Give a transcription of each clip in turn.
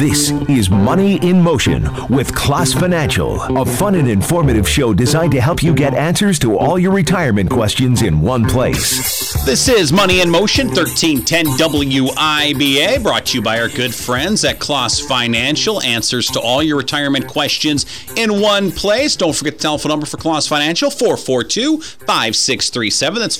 This is Money in Motion with Klaas Financial, a fun and informative show designed to help you get answers to all your retirement questions in one place. This is Money in Motion, 1310 WIBA, brought to you by our good friends at Klaas Financial. Answers to all your retirement questions in one place. Don't forget the telephone number for Klaas Financial, 442-5637. That's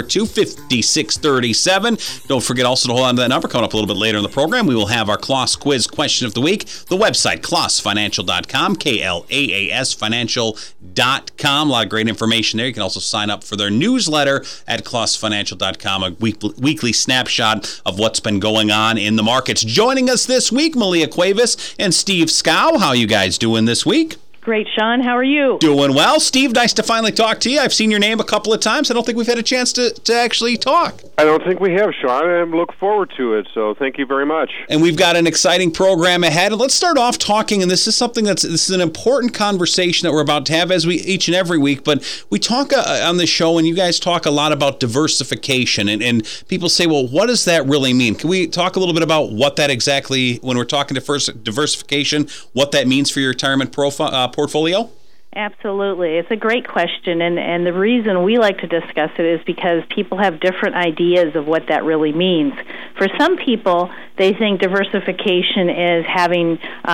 442-5637. Don't forget also to hold on to that number. Coming up a little bit later in the program, we will have our Klaas Quiz Question of the Week. The website, klaasfinancial.com, KLAAS financial.com. A lot of great information there. You can also sign up for their newsletter at klaasfinancial.com, a weekly snapshot of what's been going on in the markets. Joining us this week, Malia Cuevas and Steve Scow. How are you guys doing this week? Great, Sean. How are you? Doing well. Steve, nice to finally talk to you. I've seen your name a couple of times. I don't think we've had a chance to actually talk. I don't think we have, Sean. I look forward to it, so thank you very much. And we've got an exciting program ahead. Let's start off talking, and this is an important conversation that we're about to have each and every week, but we talk on the show, and you guys talk a lot about diversification, and people say, well, what does that really mean? Can we talk a little bit about what that exactly, when we're talking diversification, what that means for your retirement portfolio? Absolutely. It's a great question, and the reason we like to discuss it is because people have different ideas of what that really means. For some people, they think diversification is having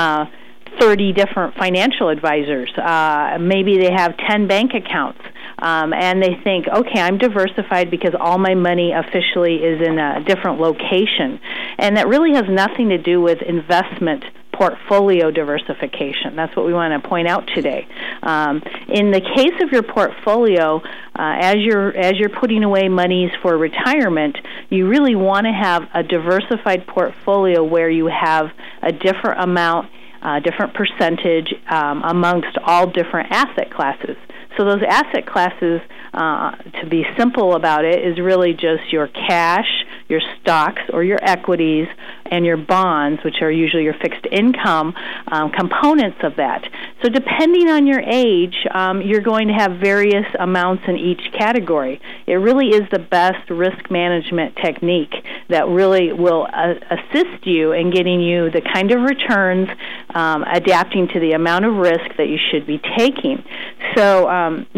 30 different financial advisors. Maybe they have 10 bank accounts. And they think, okay, I'm diversified because all my money officially is in a different location. And that really has nothing to do with investment portfolio diversification. That's what we want to point out today. In the case of your portfolio, as you're putting away monies for retirement, you really want to have a diversified portfolio where you have a different amount, different percentage amongst all different asset classes. So those asset classes, to be simple about it, is really just your cash, your stocks or your equities, and your bonds, which are usually your fixed income components of that. So depending on your age, you're going to have various amounts in each category. It really is the best risk management technique that really will assist you in getting you the kind of returns, adapting to the amount of risk that you should be taking. So,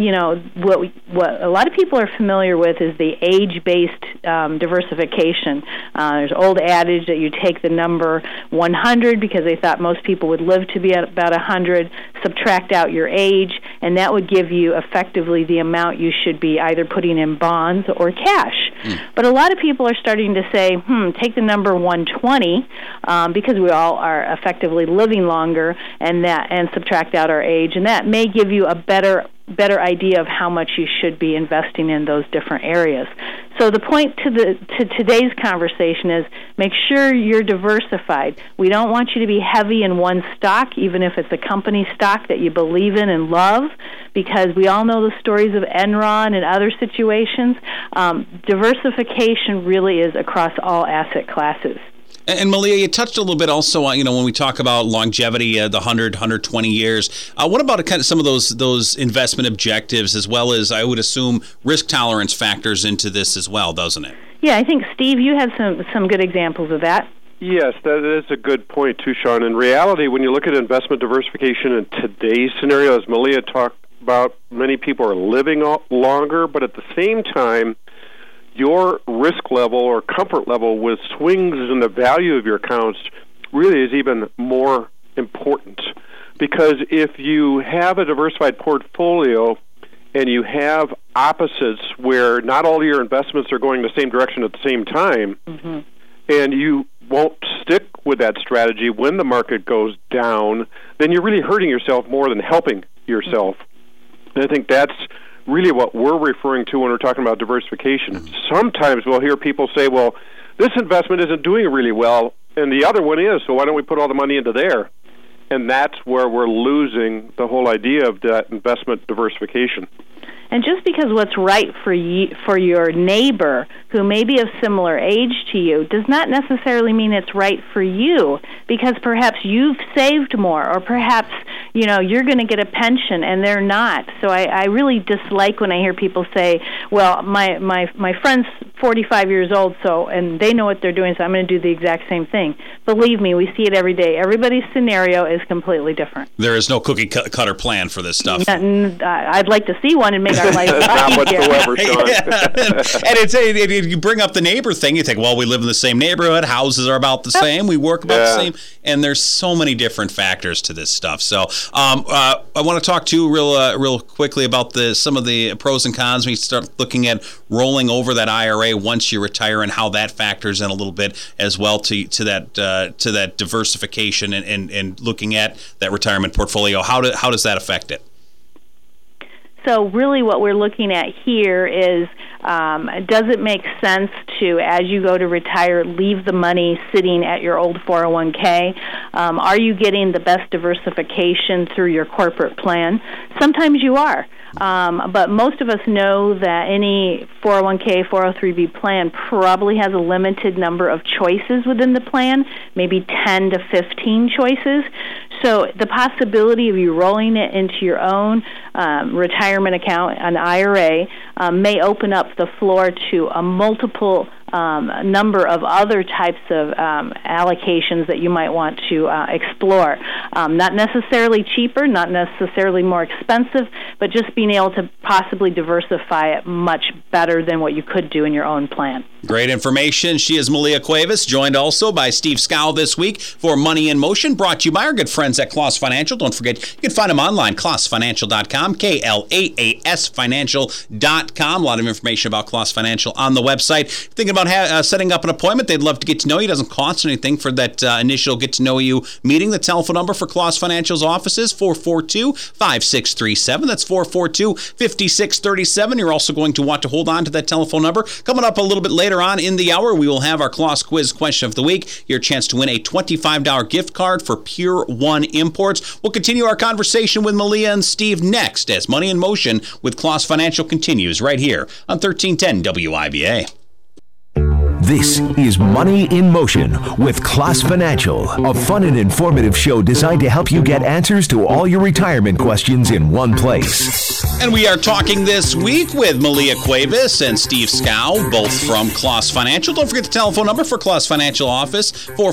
what a lot of people are familiar with is the age-based diversification. There's an old adage that you take the number 100 because they thought most people would live to be at about 100, subtract out your age, and that would give you effectively the amount you should be either putting in bonds or cash. But a lot of people are starting to say, take the number 120 because we all are effectively living longer, and subtract out our age, and that may give you a better idea of how much you should be investing in those different areas. So the point to today's conversation is make sure you're diversified. We don't want you to be heavy in one stock, even if it's a company stock that you believe in and love, because we all know the stories of Enron and other situations. Diversification really is across all asset classes. And Malia, you touched a little bit also on, when we talk about longevity, the 100, 120 years. What about kind of some of those investment objectives, as well as, I would assume, risk tolerance factors into this as well, doesn't it? Yeah, I think, Steve, you have some good examples of that. Yes, that is a good point, too, Sean. In reality, when you look at investment diversification in today's scenario, as Malia talked about, many people are living longer, but at the same time, your risk level or comfort level with swings in the value of your accounts really is even more important. Because if you have a diversified portfolio and you have opposites where not all your investments are going the same direction at the same time, and you won't stick with that strategy when the market goes down, then you're really hurting yourself more than helping yourself. And I think that's really what we're referring to when we're talking about diversification. Sometimes we'll hear people say, well, this investment isn't doing really well, and the other one is, so why don't we put all the money into there? And that's where we're losing the whole idea of that investment diversification. And just because what's right for your neighbor, who may be of similar age to you, does not necessarily mean it's right for you, because perhaps you've saved more, or perhaps you're going to get a pension, and they're not. So I really dislike when I hear people say, well, my friend's 45 years old, and they know what they're doing, so I'm going to do the exact same thing. Believe me, we see it every day. Everybody's scenario is completely different. There is no cookie cutter plan for this stuff. I'd like to see one and make our life not whatsoever, Sean. And you bring up the neighbor thing. You think, well, we live in the same neighborhood. Houses are about the same. We work about the same. And there's so many different factors to this stuff. So I want to talk to real quickly about some of the pros and cons when you start looking at rolling over that IRA once you retire, and how that factors in a little bit as well to that diversification and looking at that retirement portfolio. How does that affect it? So really what we're looking at here is, does it make sense to, as you go to retire, leave the money sitting at your old 401k? Are you getting the best diversification through your corporate plan? Sometimes you are. But most of us know that any 401k, 403b plan probably has a limited number of choices within the plan, maybe 10 to 15 choices. So the possibility of you rolling it into your own retirement account, an IRA, may open up the floor to a multiple number of other types of allocations that you might want to explore. Not necessarily cheaper, not necessarily more expensive, but just being able to possibly diversify it much better than what you could do in your own plan. Great information. She is Malia Cuevas, joined also by Steve Scow this week for Money in Motion, brought to you by our good friends at Klaas Financial. Don't forget, you can find them online, klaasfinancial.com, KLAAS financial.com. A lot of information about Klaas Financial on the website. Thinking about setting up an appointment, they'd love to get to know you. It doesn't cost anything for that initial get-to-know-you meeting. The telephone number for Klaas Financial's office is 442-5637. That's 442-5637. You're also going to want to hold on to that telephone number. Coming up a little bit later on in the hour, we will have our Klaas Quiz question of the week. Your chance to win a $25 gift card for Pure One Imports. We'll continue our conversation with Malia and Steve next as Money in Motion with Klaas Financial continues right here on 1310 WIBA. This is Money in Motion with Klaas Financial, a fun and informative show designed to help you get answers to all your retirement questions in one place. And we are talking this week with Malia Cuevas and Steve Scow, both from Klaas Financial. Don't forget the telephone number for Klaas Financial office,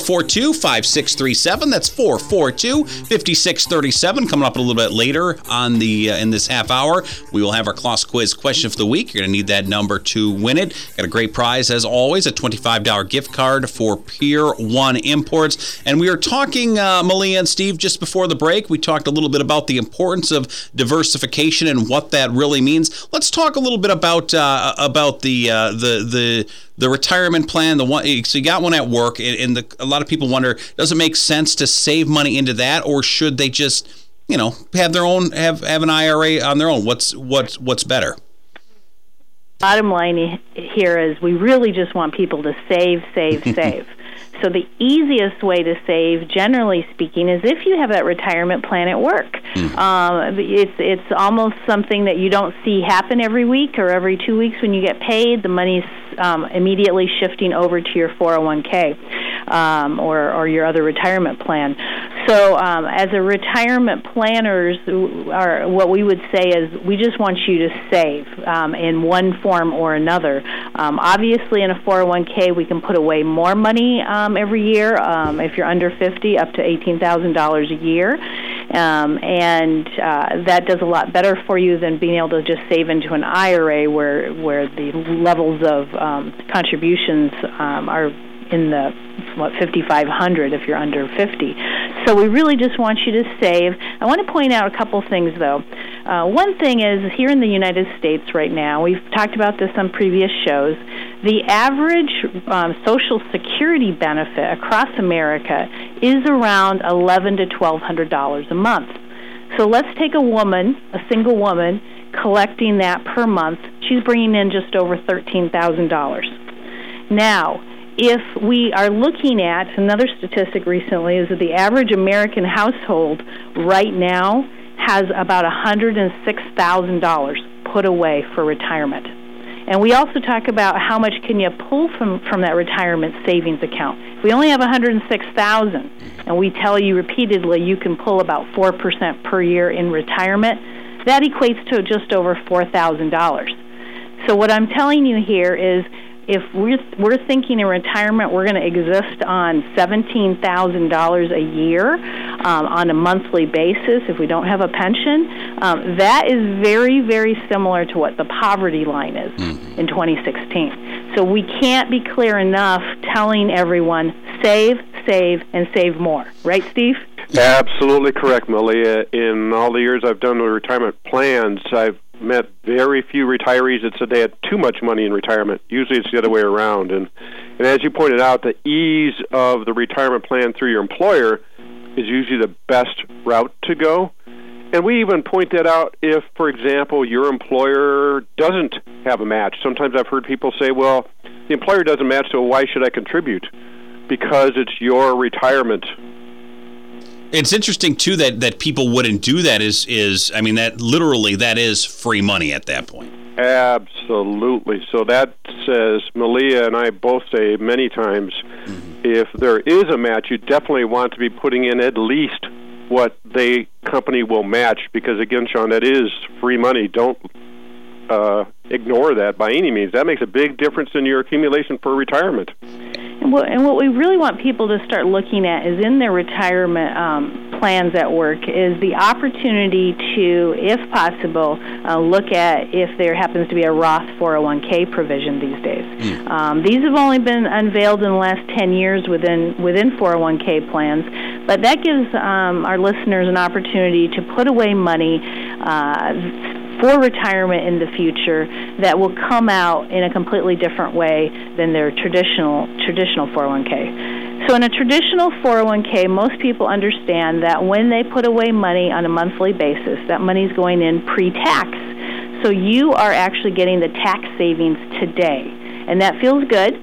442-5637. That's 442-5637. Coming up a little bit later on in this half hour, we will have our Klaas Quiz question of the week. You're going to need that number to win it. Got a great prize, as always, a $25 gift card for Pure One Imports. And we were talking, Malia and Steve, just before the break. We talked a little bit about the importance of diversification and what that really means. Let's talk a little bit about the retirement plan. The one, so you got one at work, and a lot of people wonder, does it make sense to save money into that, or should they just, have their own, have an IRA on their own? What's better? Bottom line here is we really just want people to save. So the easiest way to save, generally speaking, is if you have that retirement plan at work. It's almost something that you don't see happen every week or every 2 weeks when you get paid. The money's immediately shifting over to your 401k or your other retirement plan. So as a retirement planners, what we would say is we just want you to save in one form or another. Obviously, in a 401k, we can put away more money every year if you're under 50, up to $18,000 a year. And that does a lot better for you than being able to just save into an IRA where the levels of contributions are in the $5,500 if you're under 50. So we really just want you to save. I want to point out a couple things, though. One thing is, here in the United States right now, we've talked about this on previous shows, the average Social Security benefit across America is around $1,100 to $1,200 a month. So let's take a single woman, collecting that per month. She's bringing in just over $13,000. Now, if we are looking at, another statistic recently is that the average American household right now has about $106,000 put away for retirement. And we also talk about how much can you pull from that retirement savings account. If we only have $106,000, and we tell you repeatedly you can pull about 4% per year in retirement, that equates to just over $4,000. So what I'm telling you here is, if we're thinking in retirement, we're going to exist on $17,000 a year on a monthly basis if we don't have a pension. That is very, very similar to what the poverty line is in 2016. So we can't be clear enough telling everyone, save, and save more. Right, Steve? Absolutely correct, Malia. In all the years I've done with retirement plans, I've met very few retirees that said they had too much money in retirement. Usually it's the other way around. And as you pointed out, the ease of the retirement plan through your employer is usually the best route to go. And we even point that out if, for example, your employer doesn't have a match. Sometimes I've heard people say, well, the employer doesn't match, so why should I contribute? Because it's your retirement. It's interesting, too, that people wouldn't do that I mean, that literally that is free money at that point. Absolutely. So that says, Malia and I both say many times, if there is a match, you definitely want to be putting in at least what the company will match, because, again, Sean, that is free money. Don't ignore that by any means. That makes a big difference in your accumulation for retirement. And what we really want people to start looking at is in their retirement plans at work is the opportunity to, if possible, look at if there happens to be a Roth 401k provision these days. These have only been unveiled in the last 10 years within 401k plans, but that gives our listeners an opportunity to put away money for retirement in the future that will come out in a completely different way than their traditional 401k. So in a traditional 401k, most people understand that when they put away money on a monthly basis, that money's going in pre-tax. So you are actually getting the tax savings today, and that feels good.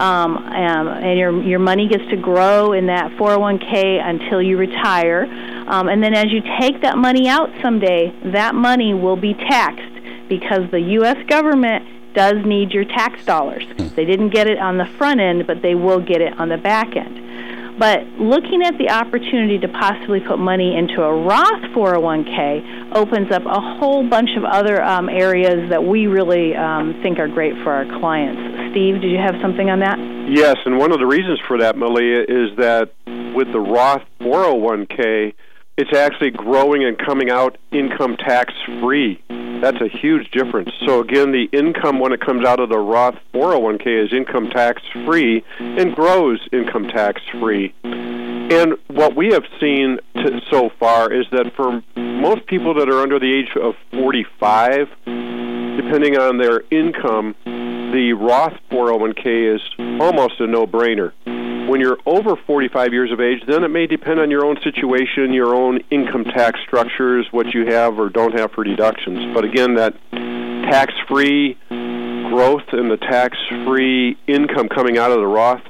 And your money gets to grow in that 401k until you retire. And then as you take that money out someday, that money will be taxed because the U.S. government does need your tax dollars. They didn't get it on the front end, but they will get it on the back end. But looking at the opportunity to possibly put money into a Roth 401k opens up a whole bunch of other areas that we really think are great for our clients. Steve, did you have something on that? Yes, and one of the reasons for that, Malia, is that with the Roth 401k, it's actually growing and coming out income tax-free. That's a huge difference. So again, the income when it comes out of the Roth 401k is income tax-free and grows income tax-free. And what we have seen so far is that for most people that are under the age of 45, depending on their income, the Roth 401k is almost a no-brainer. When you're over 45 years of age, then it may depend on your own situation, your own income tax structures, what you have or don't have for deductions. But again, that tax-free growth and the tax-free income coming out of the Roth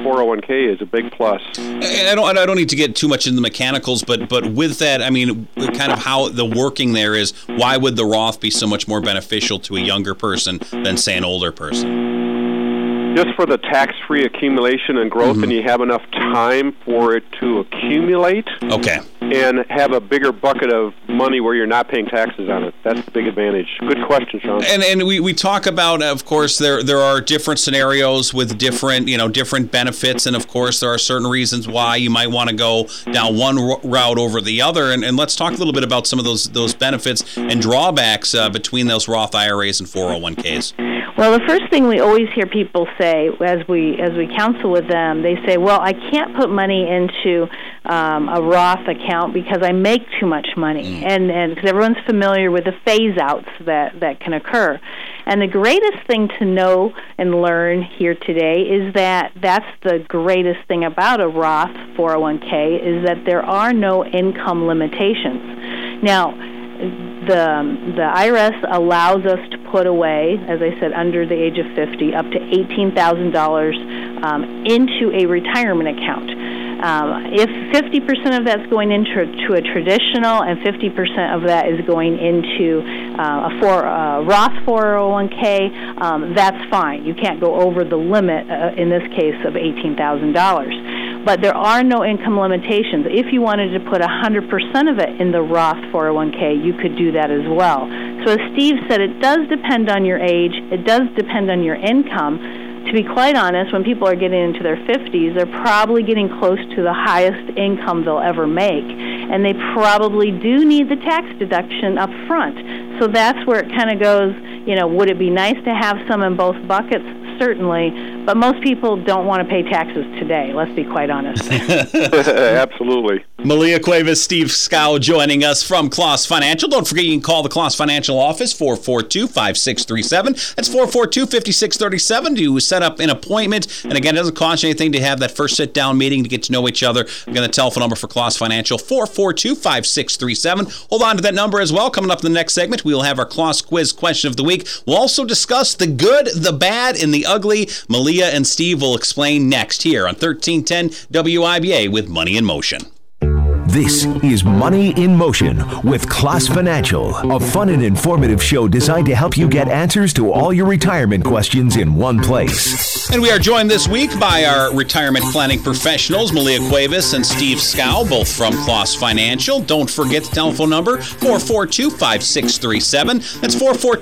401k is a big plus. I don't need to get too much into the mechanicals, but with that, I mean, kind of how the working there is, why would the Roth be so much more beneficial to a younger person than, say, an older person? Just for the tax-free accumulation and growth, and you have enough time for it to accumulate. Okay. And have a bigger bucket of money where you're not paying taxes on it. That's the big advantage. Good question, Sean. And we talk about, of course, there are different scenarios with different benefits, and of course there are certain reasons why you might want to go down one route over the other. And let's talk a little bit about some of those benefits and drawbacks between those Roth IRAs and 401ks. Well, the first thing we always hear people say as we counsel with them, they say, well, I can't put money into a Roth account because I make too much money. And because everyone's familiar with the phase-outs that can occur. And the greatest thing to know and learn here today is that that's the greatest thing about a Roth 401k is that there are no income limitations. Now, the IRS allows us to put away, as I said, under the age of 50, up to $18,000 into a retirement account. If 50% of that's going into a traditional and 50% of that is going into Roth 401k, that's fine. You can't go over the limit, in this case, of $18,000. But there are no income limitations. If you wanted to put 100% of it in the Roth 401k, you could do that as well. So as Steve said, it does depend on your age. It does depend on your income. To be quite honest, when people are getting into their 50s, they're probably getting close to the highest income they'll ever make. And they probably do need the tax deduction up front. So that's where it kind of goes, would it be nice to have some in both buckets? Certainly. But most people don't want to pay taxes today, let's be quite honest. Absolutely. Malia Cuevas, Steve Scow joining us from Kloss Financial. Don't forget you can call the Kloss Financial office, 442-5637. That's 442-5637 to set up an appointment. And again, it doesn't cost you anything to have that first sit-down meeting to get to know each other. Again, the telephone number for Kloss Financial, 442-5637. Hold on to that number as well. Coming up in the next segment, we will have our Kloss Quiz question of the week. We'll also discuss the good, the bad, and the ugly. Malia and Steve will explain next here on 1310 WIBA with Money in Motion. This is Money in Motion with Kloss Financial, a fun and informative show designed to help you get answers to all your retirement questions in one place. And we are joined this week by our retirement planning professionals, Malia Cuevas and Steve Scow, both from Kloss Financial. Don't forget the telephone number, 442-5637. That's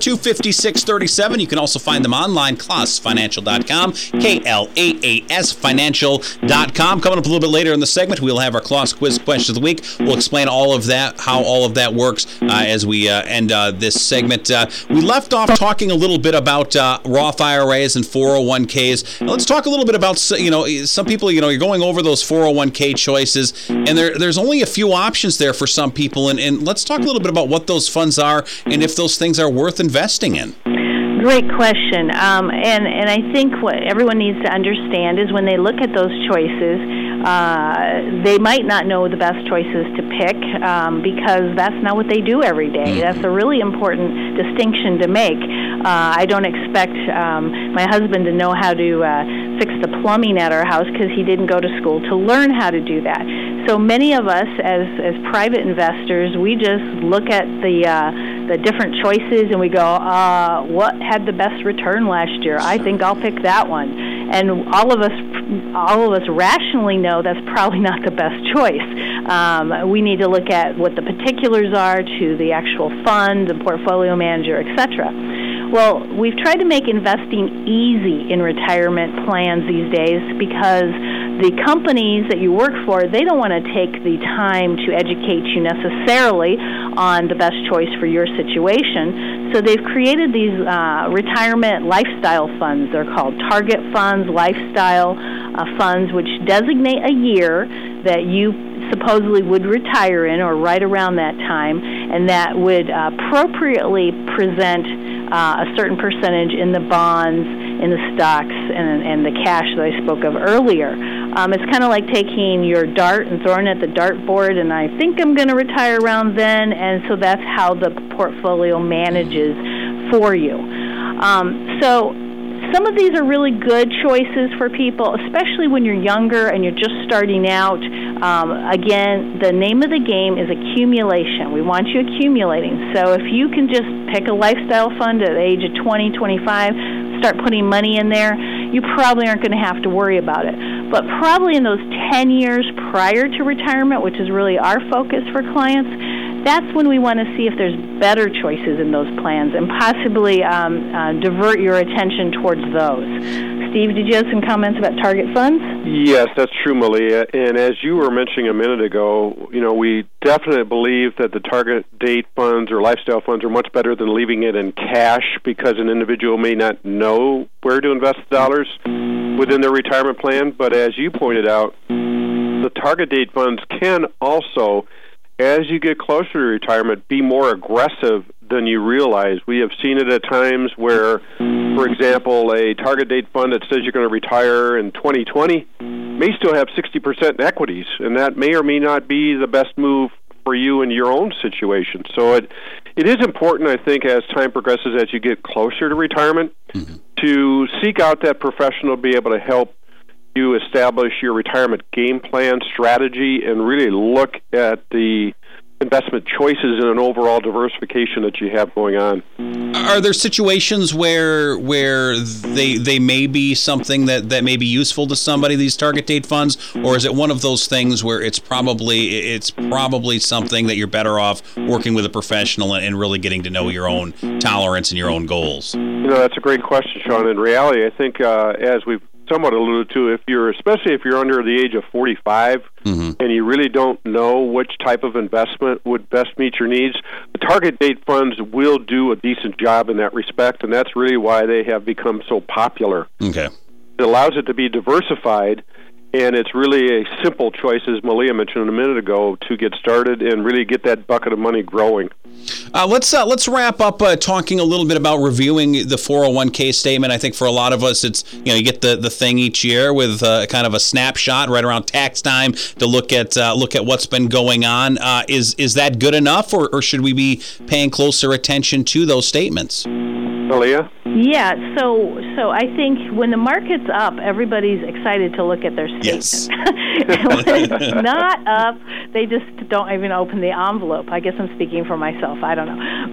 442-5637. You can also find them online, klossfinancial.com, KLAAS financial.com. Coming up a little bit later in the segment, we'll have our Kloss Quiz question of the week. We'll explain all of that, how all of that works as we end this segment. We left off talking a little bit about Roth IRAs and 401ks. Now, let's talk a little bit about, some people, you're going over those 401k choices, and there's only a few options there for some people, and let's talk a little bit about what those funds are and if those things are worth investing in. Great question. And I think what everyone needs to understand is when they look at those choices, they might not know the best choices to pick because that's not what they do every day. That's a really important distinction to make. I don't expect my husband to know how to fix the plumbing at our house because he didn't go to school to learn how to do that. So many of us as private investors, we just look at the different choices and we go, what had the best return last year? I think I'll pick that one. And all of us rationally know that's probably not the best choice. We need to look at what the particulars are to the actual fund, the portfolio manager, etc. Well, we've tried to make investing easy in retirement plans these days because the companies that you work for, they don't want to take the time to educate you necessarily on the best choice for your situation. So they've created these retirement lifestyle funds. They're called target funds, lifestyle funds, which designate a year that you supposedly would retire in or right around that time, and that would appropriately present a certain percentage in the bonds, in the stocks, and the cash that I spoke of earlier. It's kind of like taking your dart and throwing it at the dartboard, and I think I'm going to retire around then, and so that's how the portfolio manages for you. So some of these are really good choices for people, especially when you're younger and you're just starting out. Again, the name of the game is accumulation. We want you accumulating. So if you can just pick a lifestyle fund at the age of 20, 25, start putting money in there, you probably aren't going to have to worry about it. But probably in those 10 years prior to retirement, which is really our focus for clients, that's when we want to see if there's better choices in those plans and possibly divert your attention towards those. Steve, did you have some comments about target funds? Yes, that's true, Malia. And as you were mentioning a minute ago, we definitely believe that the target date funds or lifestyle funds are much better than leaving it in cash because an individual may not know where to invest the dollars within their retirement plan. But as you pointed out, the target date funds can also, as you get closer to retirement, be more aggressive than you realize. We have seen it at times where, for example, a target date fund that says you're going to retire in 2020 may still have 60% in equities, and that may or may not be the best move for you in your own situation. So it is important, I think, as time progresses, as you get closer to retirement, to seek out that professional to be able to help you establish your retirement game plan strategy and really look at the investment choices and an overall diversification that you have going on. Are there situations where they may be something that may be useful to somebody, these target date funds, or is it one of those things where it's probably something that you're better off working with a professional and really getting to know your own tolerance and your own goals? That's a great question, Sean. In reality, I think as we've somewhat alluded to, especially if you're under the age of 45 and you really don't know which type of investment would best meet your needs, the target date funds will do a decent job in that respect, and that's really why they have become so popular. Okay. It allows it to be diversified, and it's really a simple choice, as Malia mentioned a minute ago, to get started and really get that bucket of money growing. Let's wrap up talking a little bit about reviewing the 401k statement. I think for a lot of us, it's you get the thing each year with kind of a snapshot right around tax time to look at what's been going on. Is that good enough, or should we be paying closer attention to those statements? Malia? Yeah, so I think when the market's up, everybody's excited to look at their statement. Yes. When it's not up, they just don't even open the envelope. I guess I'm speaking for myself. I don't know.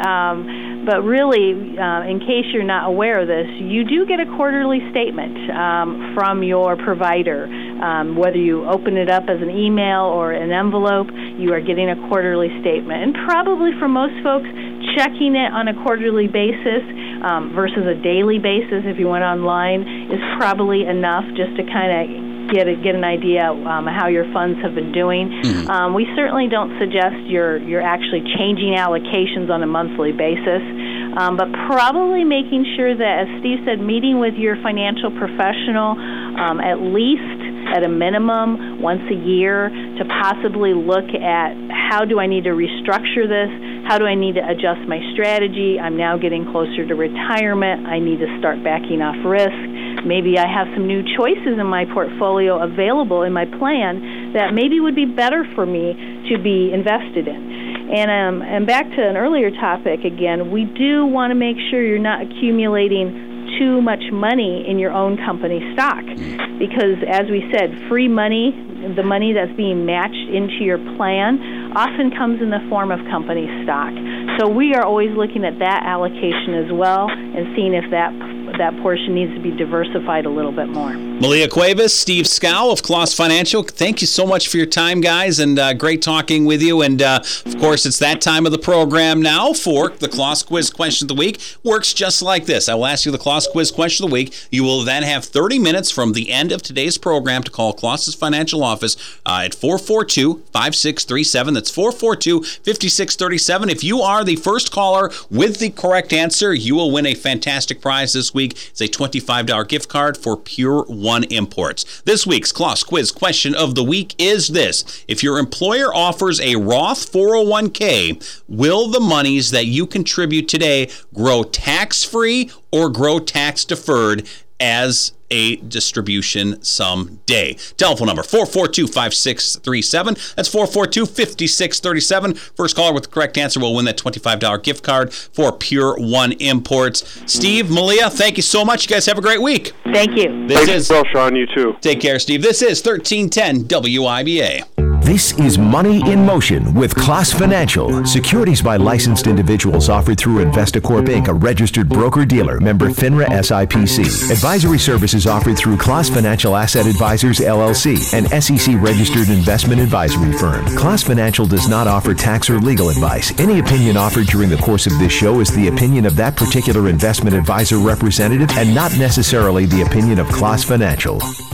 But really, in case you're not aware of this, you do get a quarterly statement from your provider. Whether you open it up as an email or an envelope, you are getting a quarterly statement. And probably for most folks, checking it on a quarterly basis versus a daily basis, if you went online, is probably enough just to kind of get an idea how your funds have been doing. We certainly don't suggest you're actually changing allocations on a monthly basis, but probably making sure that, as Steve said, meeting with your financial professional at least at a minimum once a year to possibly look at how do I need to restructure this, how do I need to adjust my strategy, I'm now getting closer to retirement, I need to start backing off risk, maybe I have some new choices in my portfolio available in my plan that maybe would be better for me to be invested in. And back to an earlier topic again, we do want to make sure you're not accumulating too much money in your own company stock, because as we said, free money, the money that's being matched into your plan, often comes in the form of company stock. So we are always looking at that allocation as well and seeing if that portion needs to be diversified a little bit more. Malia Cuevas, Steve Scow of Kloss Financial, thank you so much for your time, guys, and great talking with you. And, of course, it's that time of the program now for the Kloss Quiz Question of the Week. Works just like this. I will ask you the Kloss Quiz Question of the Week. You will then have 30 minutes from the end of today's program to call Kloss's Financial Office at 442-5637. That's 442-5637. If you are the first caller with the correct answer, you will win a fantastic prize this week. It's a $25 gift card for Pure One Imports. This week's Kloss Quiz Question of the Week is this. If your employer offers a Roth 401k, will the monies that you contribute today grow tax-free or grow tax-deferred as a distribution someday? Telephone number 442-5637. That's 442-5637. First caller with the correct answer will win that $25 gift card for Pure One Imports. Steve, Malia, thank you so much. You guys have a great week. Thank you. Thanks, Sean. You too. Take care, Steve. This is 1310 WIBA. This is Money in Motion with Kloss Financial. Securities by licensed individuals offered through Investacorp Inc., a registered broker-dealer, member FINRA SIPC. Advisory services offered through Kloss Financial Asset Advisors, LLC, an SEC-registered investment advisory firm. Kloss Financial does not offer tax or legal advice. Any opinion offered during the course of this show is the opinion of that particular investment advisor representative and not necessarily the opinion of Kloss Financial.